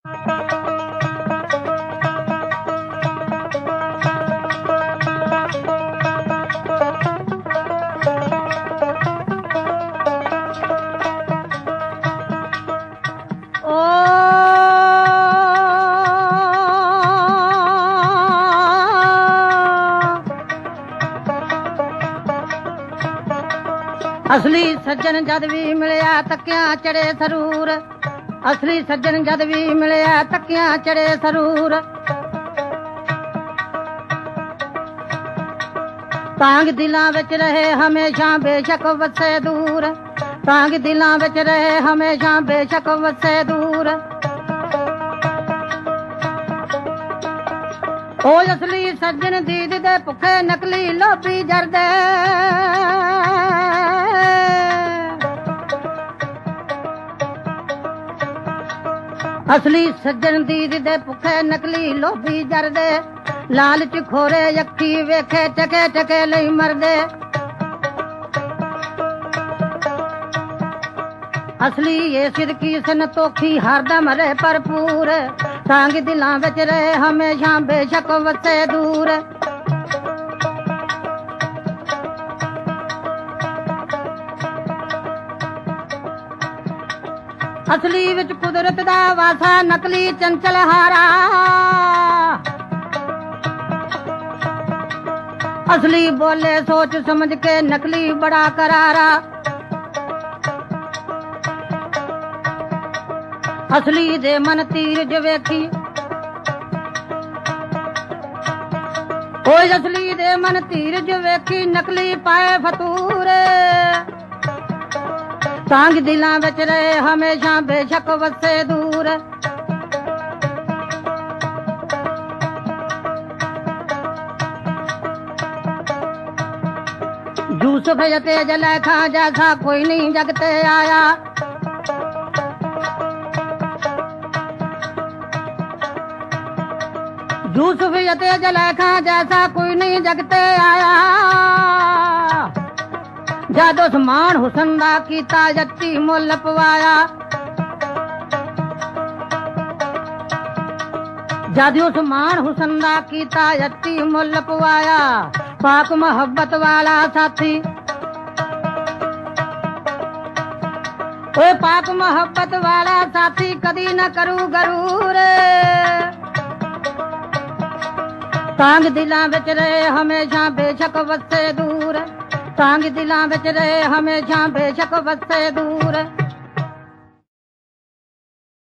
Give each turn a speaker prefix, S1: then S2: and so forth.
S1: असली सज्जन जद भी मिलिया तकिया चढ़े सरूर। असली सज्जन जद भी मिलिया तकिया चढ़े सरूर। तांग दिलां विच रहे हमेशा बेशक वसे दूर। तांग दिलां विच रहे हमेशा बेशक वसे दूर। ओ असली सज्जन दीद दे भुखे नकली लोभी जरदे। असली सज्जन दीद दे भुखे नकली लोभी जरदे। लालच खोरे अखी वेखे टके टके लई मरदे। असली ये सिदकी संतोखी हरदम रहे भरपूर। तांग दिलां विच रहे हमेशा बेशक वसे दूर। असली विच कुदरत दा वासा नकली चंचल हारा। असली बोले सोच समझ के नकली बड़ा करारा। असली दे मन तीर ज वेखी। ओए असली दे मन तीर ज वेखी नकली पाए फतूर। तांग दिलां विच रहे हमेशा बेशक वसे दूर। यूसुफ यते जलैखा जैसा कोई नहीं जगते आया। यूसुफ यते जलैखा जैसा कोई नहीं जगते आया। जद उस्मान हुसन दा कीता जच्ची मुल पवाया। जद उस्मान हुसन दा कीता जच्ची मुल पवाया। पाक मोहब्बत वाला साथी। ओए पाक मोहब्बत वाला साथी कदी न करू गरूर। तांग दिलां विच रहे हमेशा बेशक वसे दूर। तांग दिलां विच रहे हमेशा बेशक वसे दूर।